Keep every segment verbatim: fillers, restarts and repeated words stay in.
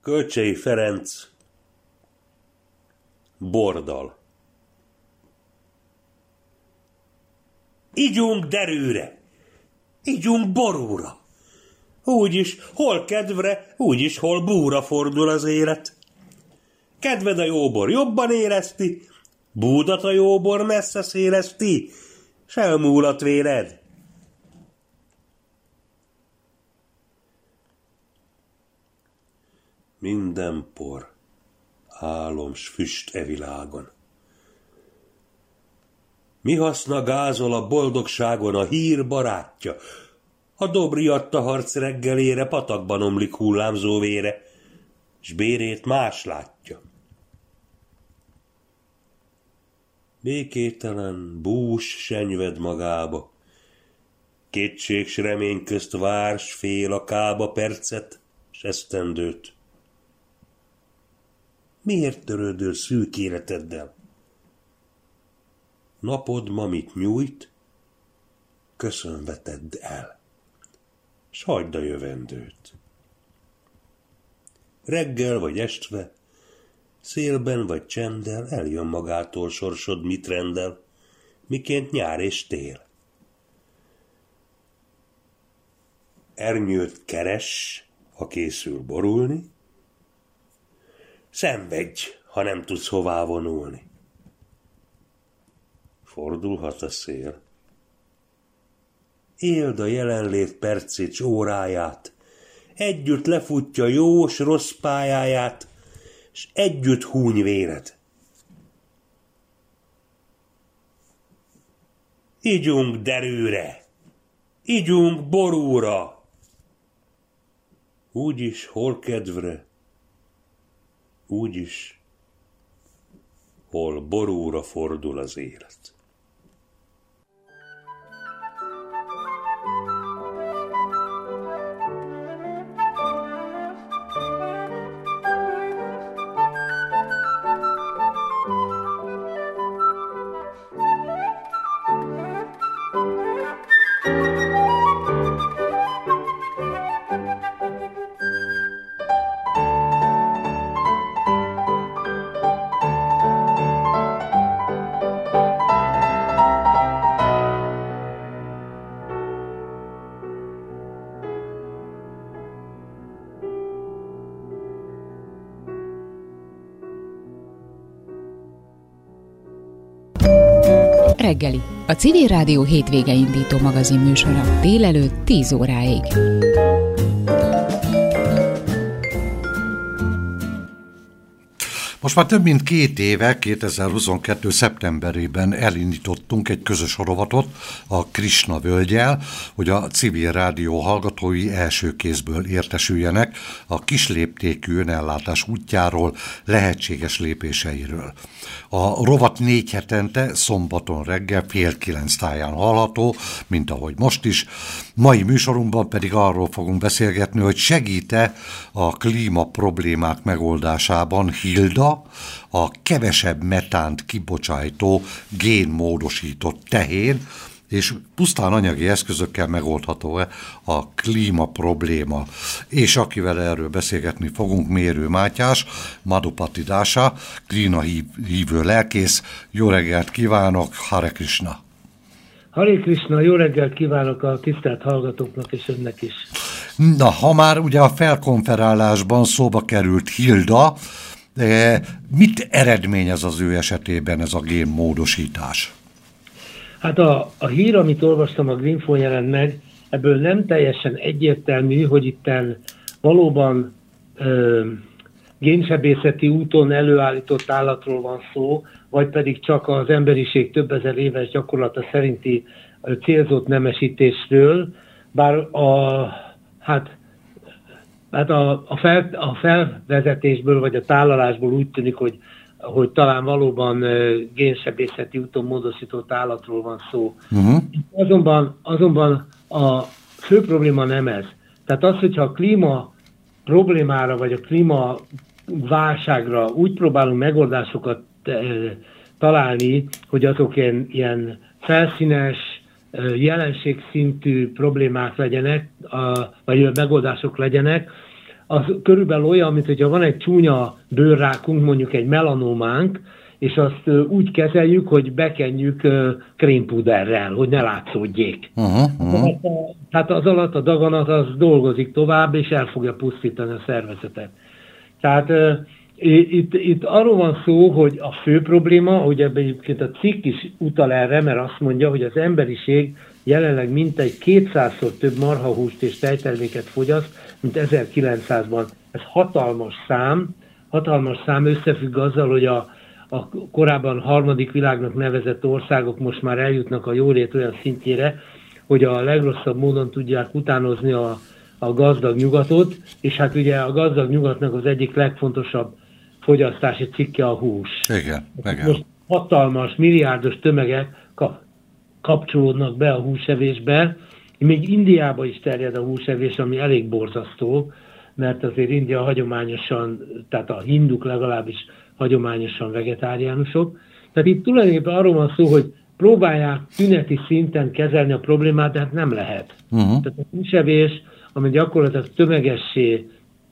Kölcsey Ferenc. Bordal. Igyunk derűre, igyunk borúra. Úgyis hol kedvre, úgyis hol búra fordul az élet. Kedved a jóbor jobban érezti, búdat a jóbor messze széleszti, s elmúlat véred. Minden por, álom s füst e világon. Mi haszna gázol a boldogságon a hír barátja? A Dobri adta harc reggelére patakban omlik hullámzó vére, s bérét más látja. Békételen bús senyved magába, kétség s remény közt vár s fél a kába percet s esztendőt. Miért törődöl szűk életeddel? Napod ma mit nyújt, köszönve tedd el, s hagyd a jövendőt. Reggel vagy estve, szélben vagy csenddel eljön magától sorsod mit rendel, miként nyár és tél. Ernyőt keres, ha készül borulni, szenvedj, ha nem tudsz hová vonulni. Fordulhat a szél. Éld a jelenlét percét s óráját, együtt lefutja jó s rossz pályáját, s együtt húny véred. Igyunk derűre, igyunk borúra, úgyis hol kedvre, úgyis hol borúra fordul az élet. Reggeli, a Civil Rádió hétvége indító magazin műsora délelőtt tíz óráig. Most már több mint két éve, kétezer-huszonkettő. szeptemberében elindítottunk egy közös rovatot a Krisna völgyel, hogy a Civil Rádió hallgatói első kézből értesüljenek a kisléptékű önellátás útjáról, lehetséges lépéseiről. A rovat négy hetente, szombaton reggel fél kilenc táján hallható, mint ahogy most is. Mai műsorunkban pedig arról fogunk beszélgetni, hogy segít-e a klíma problémák megoldásában Hilda, a kevesebb metánt kibocsájtó génmódosított tehén, és pusztán anyagi eszközökkel megoldható-e a klíma probléma. És akivel erről beszélgetni fogunk, Mérő Mátyás, Madhupati Dása, klína hívő lelkész. Jó reggelt kívánok, Hare Krishna! Hare Krishna, jó reggelt kívánok a tisztelt hallgatóknak és önnek is. Na, ha már ugye a felkonferálásban szóba került Hilda, de mit eredményez az ő esetében ez a génmódosítás? Hát a, a hír, amit olvastam, a Greenfo jelent meg, ebből nem teljesen egyértelmű, hogy itten valóban ö, génsebészeti úton előállított állatról van szó, vagy pedig csak az emberiség több ezer éves gyakorlata szerinti célzott nemesítésről, bár a, hát, hát a, a, fel, a felvezetésből vagy a tálalásból úgy tűnik, hogy, hogy talán valóban génsebészeti úton módosított állatról van szó. Uh-huh. Azonban, azonban a fő probléma nem ez. Tehát az, hogyha a klíma problémára vagy a klíma válságra úgy próbálunk megoldásokat találni, hogy azok ilyen, ilyen felszínes, jelenségszintű problémák legyenek, vagy megoldások legyenek, az körülbelül olyan, mint hogyha van egy csúnya bőrrákunk, mondjuk egy melanómánk, és azt úgy kezeljük, hogy bekenjük krémpuderrel, hogy ne látszódjék. Uh-huh, uh-huh. Tehát az alatt a daganat az dolgozik tovább, és el fogja pusztítani a szervezetet. Tehát itt, itt arról van szó, hogy a fő probléma, ugye egyébként a cikk is utal erre, mert azt mondja, hogy az emberiség jelenleg mintegy kétszázszor több marhahúst és tejterméket fogyaszt, mint ezerkilencszázban. Ez hatalmas szám, hatalmas szám összefügg azzal, hogy a, a korábban harmadik világnak nevezett országok most már eljutnak a jólét olyan szintjére, hogy a legrosszabb módon tudják utánozni a, a gazdag nyugatot, és hát ugye a gazdag nyugatnak az egyik legfontosabb fogyasztási cikke a hús. Igen, igen. Most hatalmas, milliárdos tömegek kap, kapcsolódnak be a húsevésbe. Még Indiába is terjed a húsevés, ami elég borzasztó, mert azért India hagyományosan, tehát a hinduk legalábbis hagyományosan vegetáriánusok. Tehát itt tulajdonképpen arról van szó, hogy próbálják tüneti szinten kezelni a problémát, de hát nem lehet. Uh-huh. Tehát a húsevés, ami gyakorlatilag tömegessé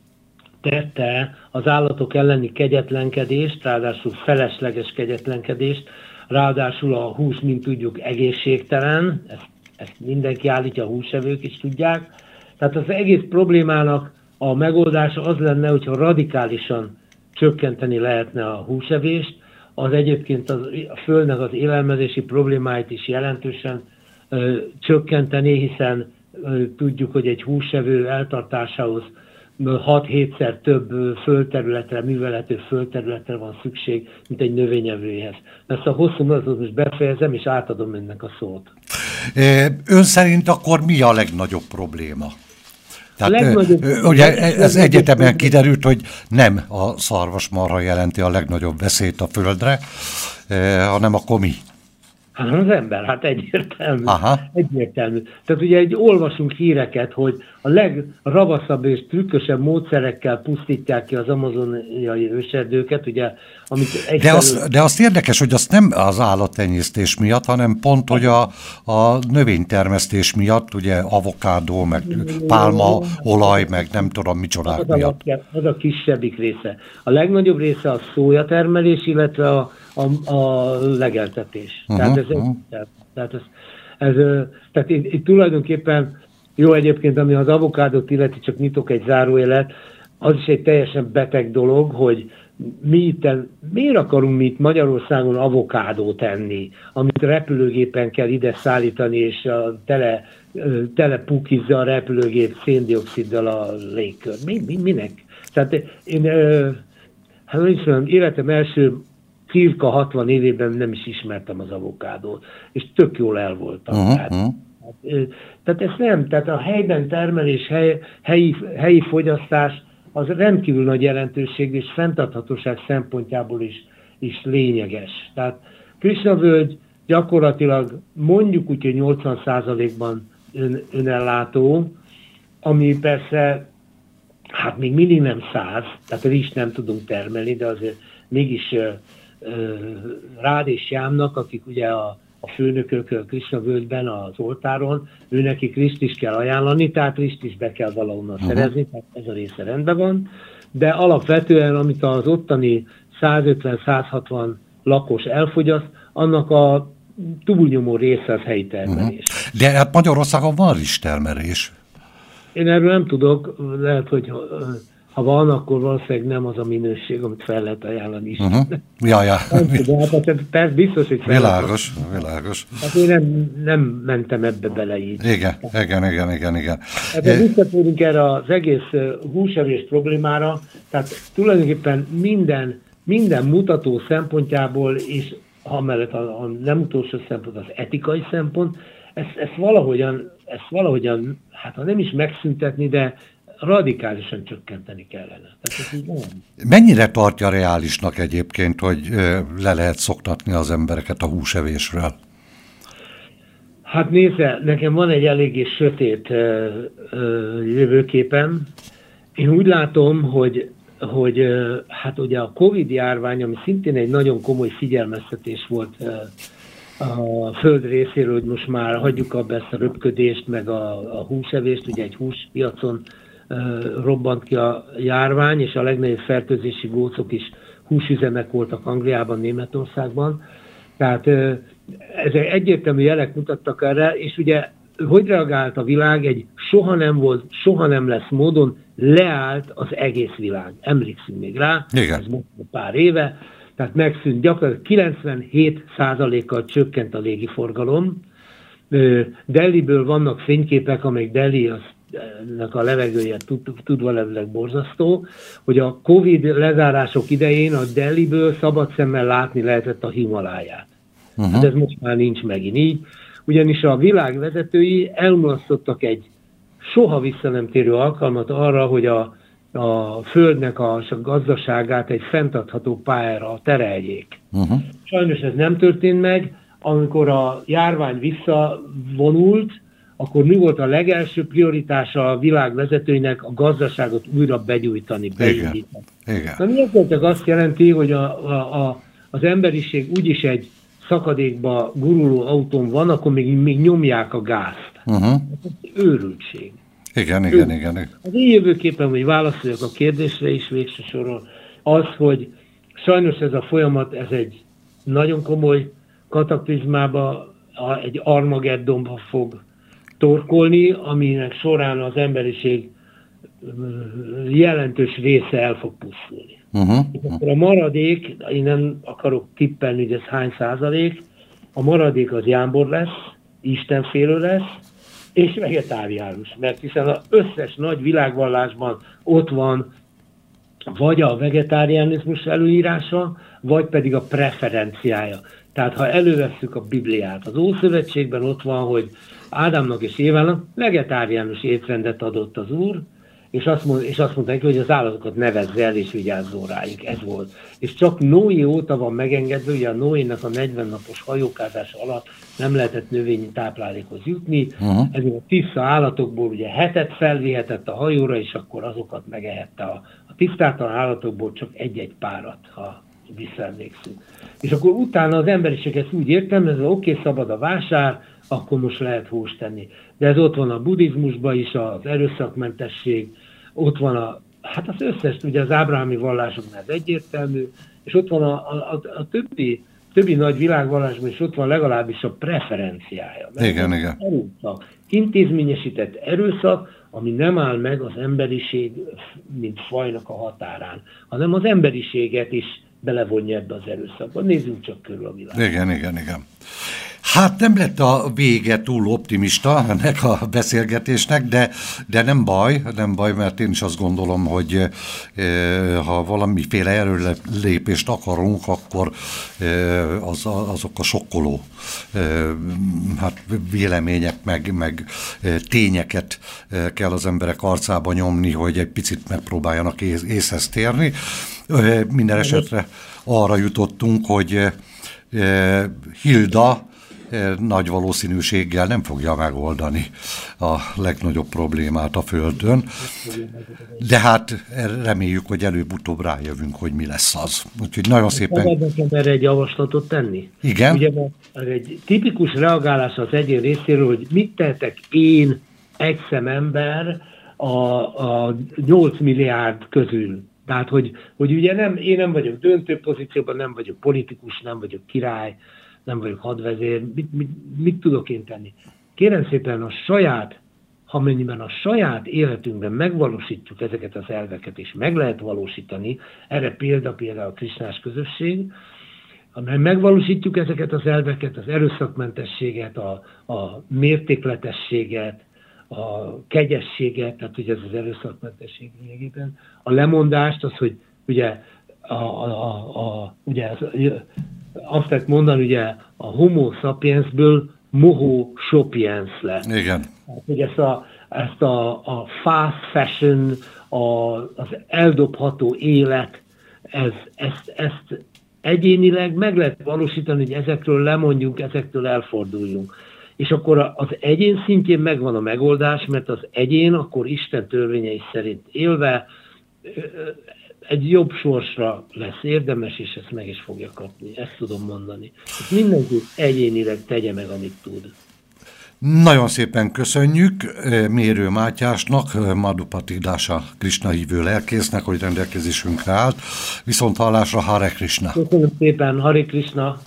tette az állatok elleni kegyetlenkedést, ráadásul felesleges kegyetlenkedést, ráadásul a hús, mint tudjuk, egészségtelen, ezt, ezt mindenki állítja, a húsevők is tudják. Tehát az egész problémának a megoldása az lenne, hogyha radikálisan csökkenteni lehetne a húsevést, az egyébként az, a Földnek az élelmezési problémáit is jelentősen ö, csökkenteni, hiszen ö, tudjuk, hogy egy húsevő eltartásához hat-hétszer több földterületre, művelhető földterületre van szükség, mint egy növényevőhez. Ezt a hosszú mondatot most befejezem, és átadom önnek a szót. Ön szerint akkor mi a legnagyobb probléma? Tehát, legnagyobb, ugye ez egyetemen kiderült, hogy nem a szarvasmarha jelenti a legnagyobb veszélyt a Földre, hanem akkor mi? Hát az ember, hát egyértelmű. Aha. egyértelmű. Tehát ugye egy, olvasunk híreket, hogy a legravaszabb és trükkösebb módszerekkel pusztítják ki az amazoniai őserdőket, ugye, amit egyszerű... de, az, de azt érdekes, hogy azt nem az állattenyésztés miatt, hanem pont, hogy a, a növénytermesztés miatt, ugye avokádó, meg pálmaolaj, meg nem tudom micsodák az miatt. A, az a kisebbik része. A legnagyobb része a szójatermelés, illetve a A, a legeltetés. Uh-huh, tehát ez, uh-huh. tehát, tehát, ez, ez, tehát itt, itt tulajdonképpen jó egyébként, ami az avokádot illeti, csak nyitok egy zárójelet, az is egy teljesen beteg dolog, hogy mi itt, miért akarunk mi itt Magyarországon avokádót enni, amit repülőgépen kell ide szállítani, és a tele, tele pukizza a repülőgép széndioxiddal a légkört. Mi, mi, minek? Tehát én, hát nem is mondom, életem első cirka hatvan évében nem is ismertem az avokádót, és tök jól el voltam. Uh-huh. Tehát, tehát ez nem, tehát a helyben termelés, hely, helyi, helyi fogyasztás az rendkívül nagy jelentőség, és fenntarthatóság szempontjából is, is lényeges. Tehát Krisna-völgy gyakorlatilag mondjuk úgy, hogy nyolcvan százalékban ön, önellátó, ami persze, hát még mindig nem száz, tehát rizst nem tudunk termelni, de azért mégis Rád és Jámnak, akik ugye a, a főnökök Krisna-völgyben az oltáron, őnekik rizst is kell ajánlani, tehát rizst is be kell valahonnan uh-huh. szerezni, tehát ez a része rendben van, de alapvetően, amit az ottani százötven-százhatvan lakos elfogyaszt, annak a túlnyomó része az helyi termelés. Uh-huh. De hát Magyarországon van rizstermelés. Én erről nem tudok, lehet, hogy ha van, akkor valószínűleg nem az a minőség, amit fel lehet ajánlani is. Uh-huh. Ja, ja. Persze biztos, hogy fel Világos, lehet. világos. Hát én nem, nem mentem ebbe bele így. Igen, igen, igen, igen, igen. Hát ha visszatérünk erre az egész húsevés problémára, tehát tulajdonképpen minden, minden mutató szempontjából, és amellett a, a nem utolsó szempont az etikai szempont, ezt, ezt valahogyan, ezt valahogyan, hát ha nem is megszüntetni, de radikálisan csökkenteni kellene. Mennyire tartja reálisnak egyébként, hogy le lehet szoktatni az embereket a húsevésről? Hát nézze, nekem van egy eléggé sötét ö, ö, jövőképem. Én úgy látom, hogy, hogy ö, hát ugye a Covid járvány, ami szintén egy nagyon komoly figyelmeztetés volt ö, a föld részéről, hogy most már hagyjuk abba ezt a röpködést, meg a, a húsevést, ugye egy húspiacon robbant ki a járvány, és a legnagyobb fertőzési gócok is húsüzemek voltak Angliában, Németországban. Tehát ezek egyértelmű jelek mutattak erre, és ugye hogy reagált a világ? Egy soha nem volt, soha nem lesz módon leállt az egész világ. Emlékszünk még rá, igen. Ez most pár éve, tehát megszűnt, gyakorlatilag kilencvenhét százalékkal csökkent a légiforgalom. Delhiből vannak fényképek, amelyik Delhi az a levegője tud, tudva levileg borzasztó, hogy a Covid lezárások idején a Delhiből szabad szemmel látni lehetett a Himaláját. Uh-huh. Hát ez most már nincs megint így, ugyanis a világ vezetői elmulasztottak egy soha vissza nem térő alkalmat arra, hogy a, a Földnek a, a gazdaságát egy fenntartható pályára tereljék. Uh-huh. Sajnos ez nem történt meg, amikor a járvány visszavonult, akkor mi volt a legelső prioritása a világ vezetőinek? A gazdaságot újra begyújtani, beindítani. Na miért azt jelenti, hogy a, a, a, az emberiség úgyis egy szakadékba guruló autón van, akkor még, még nyomják a gázt. Uh-huh. Ez őrültség. Igen, igen, igen, igen. Az én jövőképpen, hogy válaszoljak a kérdésre is végső soron, az, hogy sajnos ez a folyamat, ez egy nagyon komoly kataklizmába, egy Armageddonba fog torkolni, aminek során az emberiség jelentős része el fog pusztulni. Uh-huh. Akkor a maradék, én nem akarok tippelni, hogy ez hány százalék, a maradék az jámbor lesz, istenfélő lesz, és vegetáriánus, mert hiszen az összes nagy világvallásban ott van vagy a vegetáriánizmus előírása, vagy pedig a preferenciája. Tehát ha elővesszük a Bibliát, az Ószövetségben ott van, hogy Ádámnak és Évának vegetáriánus étrendet adott az Úr, és azt, mond, és azt mondta neki, hogy az állatokat nevezz el és vigyázzon rájuk. Ez volt. És csak Noé óta van megengedve, ugye a Noénak a negyven napos hajókázása alatt nem lehetett növényi táplálékhoz jutni. Uh-huh. Ezért a tiszta állatokból ugye hetet felvihetett a hajóra, és akkor azokat megehette. A, a tisztátalan állatokból csak egy-egy párat, ha visszaemlékszünk. És akkor utána az emberiség ezt úgy értelmezve, oké, okay, szabad a vásár, akkor most lehet húst tenni. De ez ott van a buddhizmusban is, az erőszakmentesség, ott van a, hát az összes, ugye az ábrahámi vallásoknál ez egyértelmű, és ott van a, a, a többi, többi nagy világvallásban, és ott van legalábbis a preferenciája. Igen, igen. Erőszak, intézményesített erőszak, ami nem áll meg az emberiség, mint fajnak a határán, hanem az emberiséget is belevonja ebbe az erőszakba. Nézzünk csak körül a világot. Igen, igen, igen. Hát nem lett a vége túl optimista ennek a beszélgetésnek, de, de nem baj, nem baj, mert én is azt gondolom, hogy e, ha valamiféle erőlépést akarunk, akkor e, az, azok a sokkoló e, hát vélemények, meg, meg tényeket kell az emberek arcába nyomni, hogy egy picit megpróbáljanak ész, észhez térni. E, minden esetre arra jutottunk, hogy e, Hilda nagy valószínűséggel nem fogja megoldani a legnagyobb problémát a Földön, de hát reméljük, hogy előbb-utóbb rájövünk, hogy mi lesz az. Úgyhogy nagyon szépen... Szabad erre egy javaslatot tenni? Igen? Ugye egy tipikus reagálás az egyén részéről, hogy mit tehetek én, egy szemember a, a nyolc milliárd közül. Tehát, hogy, hogy ugye nem, én nem vagyok döntő pozícióban, nem vagyok politikus, nem vagyok király, nem vagyok hadvezér, mit, mit, mit tudok én tenni? Kérem szépen a saját, ha mennyiben a saját életünkben megvalósítjuk ezeket az elveket, és meg lehet valósítani, erre példa például a krisnás közösség, amely megvalósítjuk ezeket az elveket, az erőszakmentességet, a, a mértékletességet, a kegyességet, tehát ugye ez az erőszakmentesség lényegében, a lemondást, az, hogy ugye, a, a, a, a, ugye az, azt lehet mondani, ugye a homo sapiensből moho sapiens lett. Igen. Hát, hogy ezt a, ezt a, a fast fashion, a, az eldobható élet, ez, ezt, ezt egyénileg meg lehet valósítani, hogy ezekről lemondjunk, ezektől elforduljunk. És akkor az egyén szintjén megvan a megoldás, mert az egyén akkor Isten törvényei szerint élve egy jobb sorsra lesz érdemes, és ezt meg is fogja kapni. Ezt tudom mondani. Ezt mindenki egyénileg tegye meg, amit tud. Nagyon szépen köszönjük Mérő Mátyásnak, Madhupatidása Krishna hívő lelkésznek, hogy rendelkezésünkre állt. Viszont hallásra, Hare Krishna! Köszönöm szépen, Hare Krishna!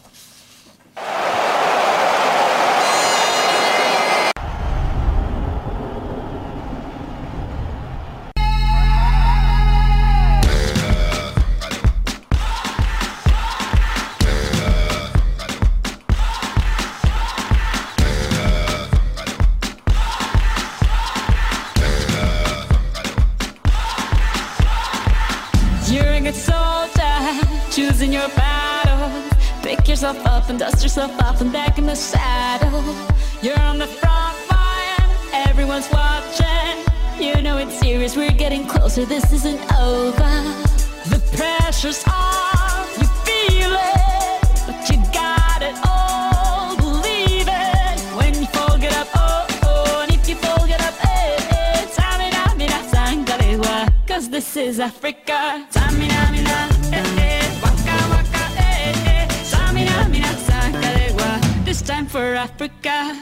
Up and dust yourself off and back in the saddle. You're on the front line, everyone's watching. You know it's serious, we're getting closer, this isn't over. The pressure's on, you feel it, but you got it all, believe it. When you fall, get up, oh, oh, and if you fall, get up, eh, eh. Tamina, mina, sangalewa, cause this is Africa. Tamina, mina, eh, eh, waka, waka, eh, eh. Tamina, mina, sangalewa, this time for Africa.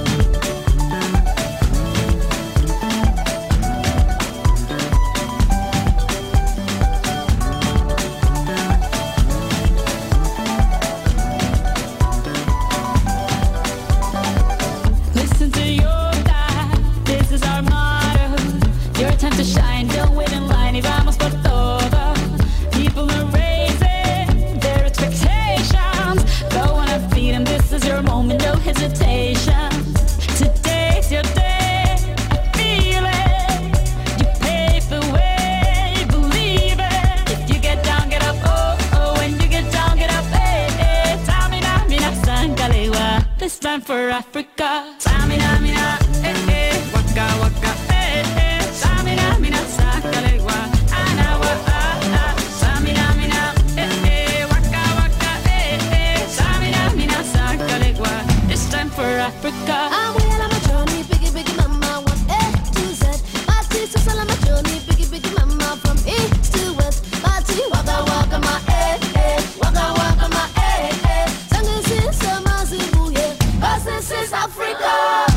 Time to shine, don't wait in line, y vamos por todo. People are raising their expectations. Go on and feed them, this is your moment, no hesitation. Today's your day, I feel it. You pave the way, believe it. If you get down, get up, oh, oh. When you get down, get up, eh, eh. Tamina, mina, sangalewa, this time for Africa. Tamina, mina, eh, eh. Waka, waka, eh, eh. Samina, mina, sakalewa, anawa, ah, ah. Samina, mina, eh, eh, waka, waka, eh, eh. Samina, mina, sakalewa, this time for Africa. I'm well on my journey, biggie, biggie, mama, one A to Z. My teeth is all on my journey, biggie, biggie, mama, from east to west. My teeth, waka, waka, my eh, eh, waka, waka, my eh, eh. Sangin' sin, sama, zibu, yeah, 'cause this is Africa.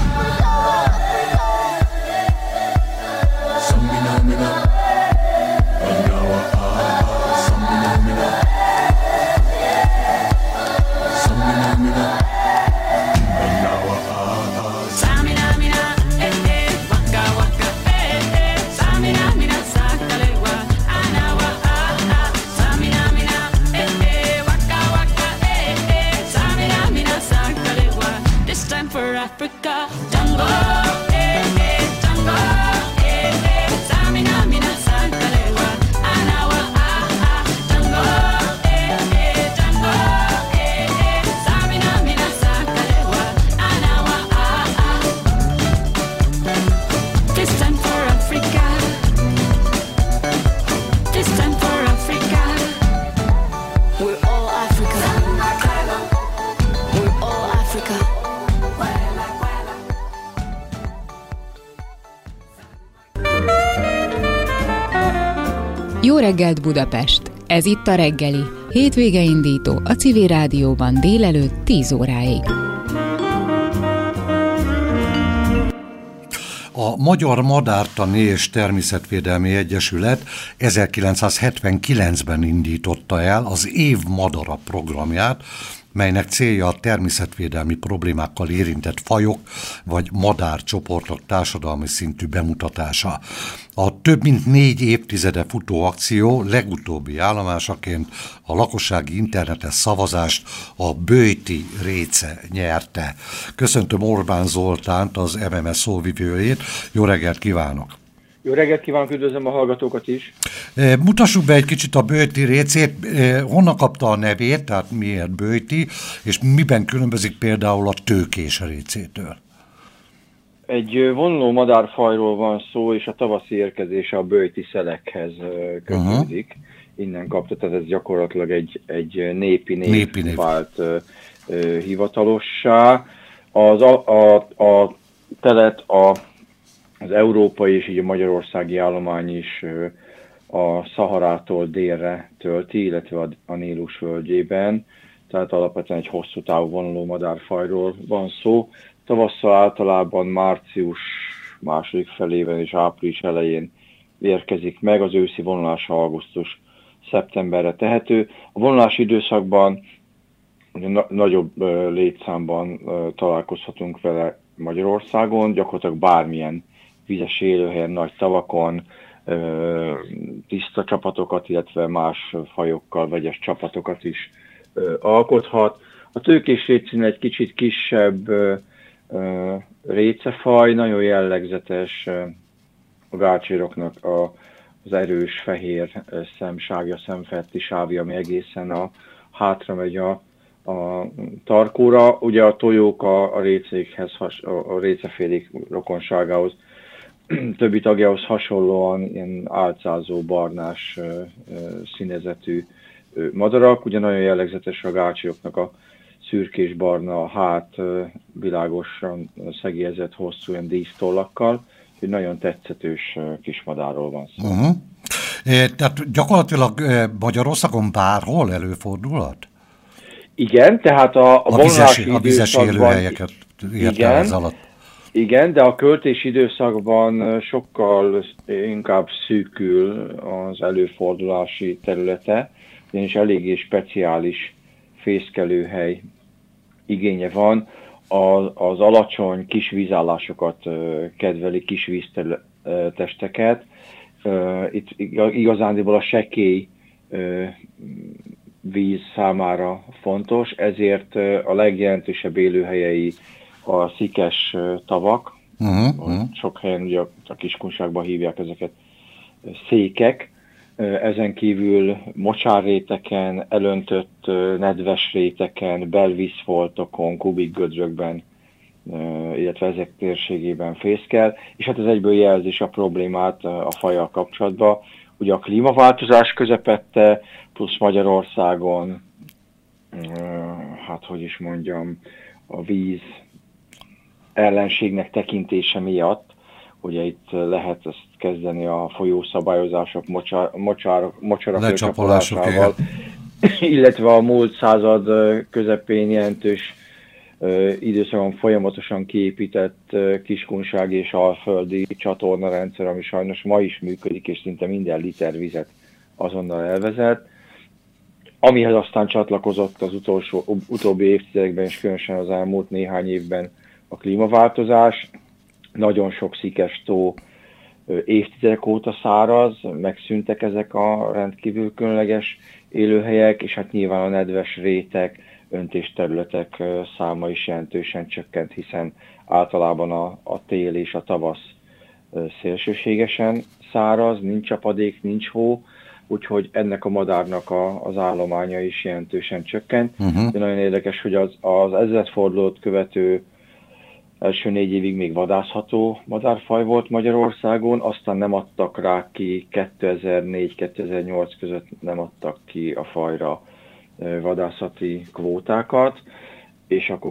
Africa, Tango, eh, eh, Tango, eh, eh, Samina, mina, sangalewa, anawa, ah, ah, Tango, eh, eh, Tango, eh, eh, Samina, mina, sangalewa, anawa, ah, ah. This time for Africa, this time for Africa, we're all Africa, we're all Africa. Jó reggelt Budapest! Ez itt a reggeli, hétvége indító a Civil Rádióban délelőtt tíz óráig. A Magyar Madártani és Természetvédelmi Egyesület ezerkilencszázhetvenkilencben indította el az Év Madara programját, melynek célja a természetvédelmi problémákkal érintett fajok vagy madárcsoportok társadalmi szintű bemutatása. A több mint négy évtizede futó akció legutóbbi állomásaként a lakossági internetes szavazást a Böjti réce nyerte. Köszöntöm Orbán Zoltánt, az em em es szóvivőjét. Jó reggelt kívánok! Jó reggelt kívánok, üdvözlöm a hallgatókat is! Mutassuk be egy kicsit a Böjti récét. Honnan kapta a nevét, tehát miért Böjti, és miben különbözik például a tőkés récétől? Egy vonuló madárfajról van szó, és a tavaszi érkezése a böjti szelekhez kötődik. Uh-huh. Innen kapta, tehát ez gyakorlatilag egy, egy népi név, népi név. vált uh, uh, hivatalossá. Az, a, a, a telet a, az európai és így a magyarországi állomány is uh, a Szaharától délre tölti, illetve a, a Nílus völgyében. Tehát alapvetően egy hosszú távú vonuló madárfajról van szó. tavasszal általában március második felében és április elején érkezik meg, az őszi vonulás augusztus szeptemberre tehető. A vonulási időszakban ugye na- nagyobb uh, létszámban uh, találkozhatunk vele Magyarországon, gyakorlatilag bármilyen vizes élőhelyen, nagy tavakon, uh, tiszta csapatokat, illetve más fajokkal vegyes csapatokat is uh, alkothat. A tőkés rétszín egy kicsit kisebb uh, uh, récefaj, nagyon jellegzetes uh, a gácséroknak a az erős fehér szemsávja, szemfetti sávja, ami egészen a hátra megy a, a tarkóra. Ugye a tojók a, a récékhez, a récefélék rokonságához, többi tagjához hasonlóan ilyen álcázó, barnás színezetű madarak. Ugye nagyon jellegzetes a gácsiroknak a szürkés-barna hát, világosan szegélyezett, hosszú ilyen dísztollakkal. Egy nagyon tetszetős kismadárról van szó. Uh-huh. É, tehát gyakorlatilag Magyarországon bárhol előfordulhat? Igen, tehát a, a, a vizes, a vizes időszakban... élőhelyeket értem ez alatt. Igen, de a költési időszakban sokkal inkább szűkül az előfordulási területe, ugyanis eléggé speciális fészkelőhely igénye van. Az alacsony kis vízállásokat kedveli, kis víztesteket. Itt igazándiból a sekély víz számára fontos, ezért a legjelentősebb élőhelyei a szikes tavak. Uh-huh. Sok helyen ugye a kiskunságban hívják ezeket székek. Ezen kívül mocsárréteken, elöntött nedves réteken, belvízfoltokon, kubikgödrökben, illetve ezek térségében fészkel, és hát ez egyből jelzés a problémát a fajjal kapcsolatban. Ugye a klímaváltozás közepette, plusz Magyarországon, hát hogy is mondjam, a víz ellenségnek tekintése miatt, ugye itt lehet ezt kezdeni a folyószabályozások, mocsár, mocsár, mocsarak lecsapolásával, illetve a múlt század közepén jelentős időszakon folyamatosan kiépített kiskunság és alföldi csatornarendszer, ami sajnos ma is működik, és szinte minden liter vizet azonnal elvezet. Amihez aztán csatlakozott az utolsó, utóbbi évtizedekben, és különösen az elmúlt néhány évben a klímaváltozás. Nagyon sok szikes tó évtizedek óta száraz, megszűntek ezek a rendkívül különleges élőhelyek, és hát nyilván a nedves rétek, öntésterületek száma is jelentősen csökkent, hiszen általában a, a tél és a tavasz szélsőségesen száraz, nincs csapadék, nincs hó, úgyhogy ennek a madárnak a, az állománya is jelentősen csökkent. Uh-huh. De nagyon érdekes, hogy az, az ezredfordulót követő első négy évig még vadászható madárfaj volt Magyarországon, aztán nem adtak rá ki, kétezer-négy kétezer-nyolc között nem adtak ki a fajra vadászati kvótákat, és akkor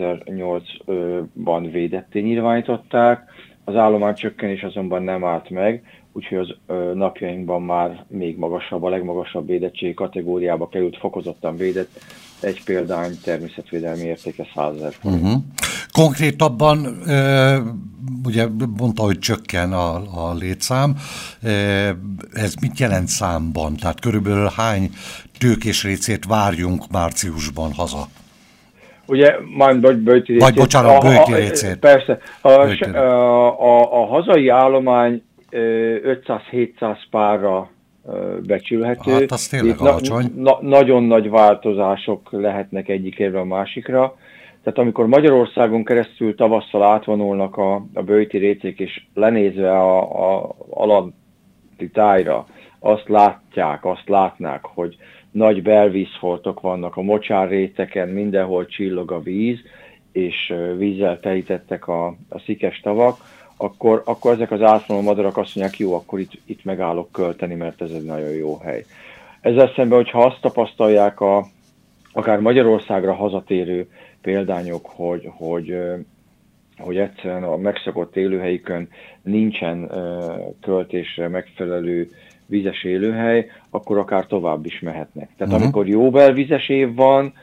kétezer-nyolcban védetté nyilvánították. Az állománycsökkenés azonban nem állt meg, úgyhogy az napjainkban már még magasabb, a legmagasabb védettségi kategóriába került, fokozottan védett, egy példány természetvédelmi értéke százezer forint. Uh-huh. Konkrétabban, e, ugye mondta, hogy csökken a, a létszám, e, ez mit jelent számban? Tehát körülbelül hány tőkésrécét várjunk márciusban haza? Ugye, majd böjti récét. Vagy bocsánat, böjti récét. Persze. A, a, a, a hazai állomány ötszáz-hétszáz párra becsülhető. Hát az tényleg alacsony. Na, na, nagyon nagy változások lehetnek egyik évre a másikra. Tehát amikor Magyarországon keresztül tavasszal átvonulnak a, a böjti récék, és lenézve a, a alatti tájra, azt látják, azt látnák, hogy nagy belvízfoltok vannak a mocsárréteken, mindenhol csillog a víz, és vízzel telítettek a, a szikes tavak, akkor, akkor ezek az átvonuló madarak azt mondják, jó, akkor itt, itt megállok költeni, mert ez egy nagyon jó hely. Ezzel szemben, hogyha azt tapasztalják a, akár Magyarországra hazatérő példányok, hogy, hogy, hogy egyszerűen a megszokott élőhelyükön nincsen költésre megfelelő vizes élőhely, akkor akár tovább is mehetnek. Tehát uh-huh. amikor jó belvizes év van,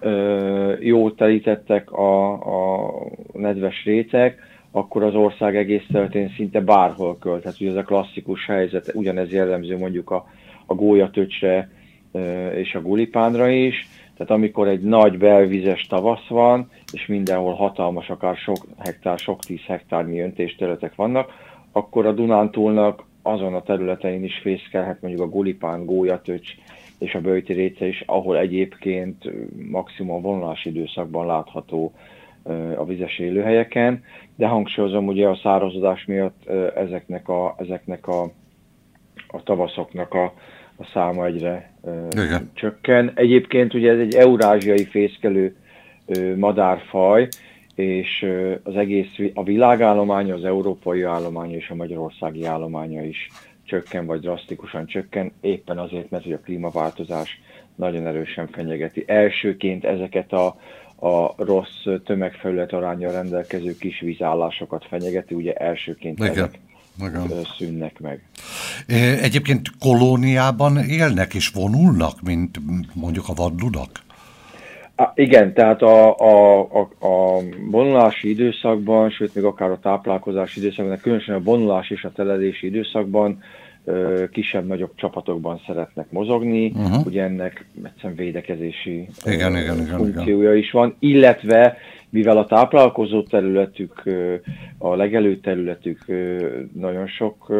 jó telítettek a, a nedves rétek, akkor az ország egész területén szinte bárhol költ. Tehát ugye ez a klasszikus helyzet, ugyanez jellemző mondjuk a, a gólyatöcsre és a gulipánra is. Tehát amikor egy nagy belvizes tavasz van, és mindenhol hatalmas, akár sok hektár, sok tíz hektárnyi öntésterületek vannak, akkor a Dunántúlnak azon a területein is fészkelhet mondjuk a gulipán, gólyatöcs és a böjti réce is, ahol egyébként maximum a vonulási időszakban látható a vizes élőhelyeken, de hangsúlyozom, ugye a szárazodás miatt ezeknek a, ezeknek a, a tavaszoknak a, a száma egyre Igen. csökken. Egyébként ugye ez egy eurázsiai fészkelő madárfaj, és az egész a világállománya, az európai állománya és a magyarországi állománya is csökken, vagy drasztikusan csökken, éppen azért, mert hogy a klímaváltozás nagyon erősen fenyegeti. Elsőként ezeket a a rossz tömegfelület aránnyal rendelkező kis vízállásokat fenyegeti, ugye elsőként Igen. ezek Igen. szűnnek meg. Egyébként kolóniában élnek és vonulnak, mint mondjuk a vadludak? Á, igen, tehát a, a, a, a vonulási időszakban, sőt még akár a táplálkozási időszakban, de különösen a vonulás és a teledési időszakban kisebb-nagyobb csapatokban szeretnek mozogni, uh-huh. ugye ennek egyszerűen védekezési igen, igen, igen, funkciója igen. is van, illetve mivel a táplálkozó területük, a legelő területük nagyon sok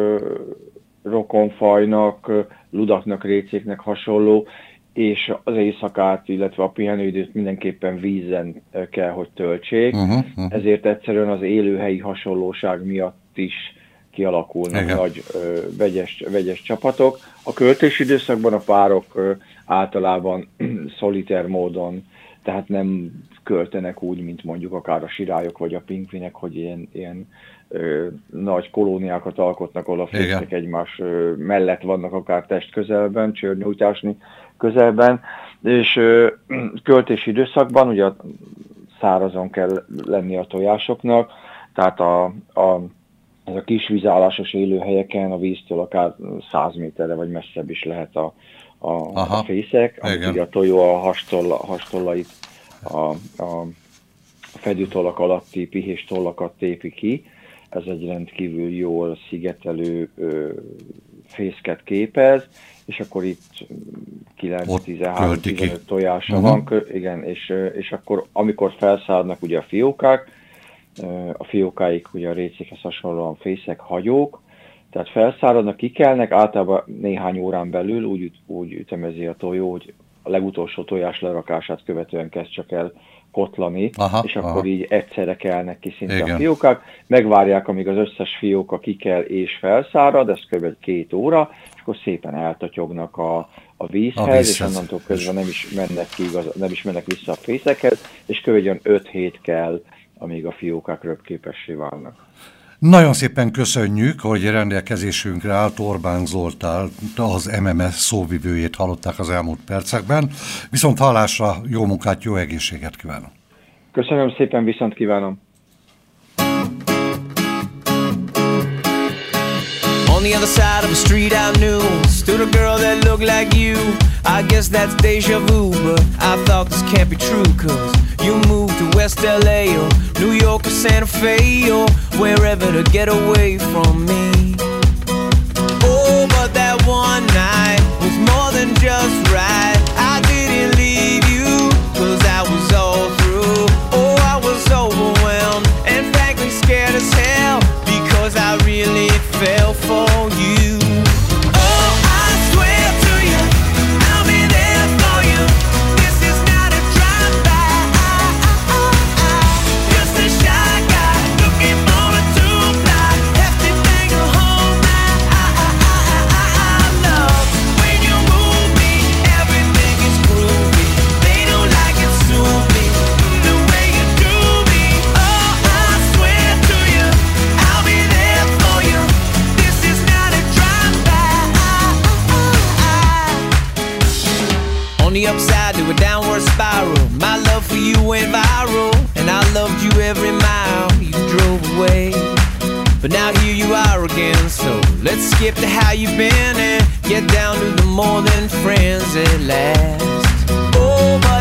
rokonfajnak, ludaknak, récéknek hasonló, és az éjszakát, illetve a pihenőidőt mindenképpen vízen kell, hogy töltsék, uh-huh, uh-huh. ezért egyszerűen az élőhelyi hasonlóság miatt is kialakulnak Igen. nagy ö, vegyes, vegyes csapatok. A költési időszakban a párok ö, általában szoliter módon, tehát nem költenek úgy, mint mondjuk akár a sirályok vagy a pingvinek, hogy ilyen, ilyen ö, nagy kolóniákat alkotnak, ahol a fészek egymás ö, mellett vannak, akár test közelben, csőrnyújtásni közelben, és ö, költési időszakban ugye szárazon kell lenni a tojásoknak, tehát a, a ez a kis vízállásos élőhelyeken a víztől akár száz méterre vagy messzebb is lehet a, a, a fészek, amit ugye a tojó a hastolla, hastollait, a, a fedőtollak alatti pihés tollakat tépi ki. Ez egy rendkívül jól szigetelő ö, fészket képez, és akkor itt kilenc tizenhárom tizenöt tojása uh-huh. van, igen, és, és akkor amikor felszállnak ugye a fiókák, a fiókáik ugye a récékhez hasonlóan fészek, hagyók, tehát felszáradnak, kikelnek, általában néhány órán belül úgy, úgy ütemezi a tojó, hogy a legutolsó tojás lerakását követően kezd csak el kotlani, aha, és akkor aha. így egyszerre kelnek ki szinte Igen. a fiókák, megvárják, amíg az összes fióka kikel és felszárad, ez kb. két óra, és akkor szépen eltatyognak a, a vízhez, a vízhez, és onnantól közben nem is mennek ki, nem is mennek vissza a fészekhez, és kb. öt hét kell, amíg a fiókák röpképessé válnak. Nagyon szépen köszönjük, hogy rendelkezésünkre állt Orbán Zoltán, az em em es szóvivőjét hallották az elmúlt percekben. Viszont hallásra, jó munkát, jó egészséget kívánok! Köszönöm szépen, viszont kívánom! On the other side of the street I knew stood a girl that looked like you. I guess that's deja vu, but I thought this can't be true, cause you moved to West L A or New York or Santa Fe or wherever to get away from me. Oh, but that one night was more than just right. I didn't leave you, cause I was all through. Oh, I was overwhelmed and frankly scared as hell, because I really fell for you. Oh, I swear to you, I'll be there for you. This is not a drive-by, just a shy guy looking for a two-fly, hefty thing to hold my love. When you move me, everything is groovy. They don't like it, sue me, the way you do me. Oh, I swear to you, I'll be there for you. This is not a drive-by. On the upside to a downward spiral, my love for you went viral, and I loved you every mile you drove away. But now here you are again, so let's skip to how you've been and get down to the more than friends at last. Oh,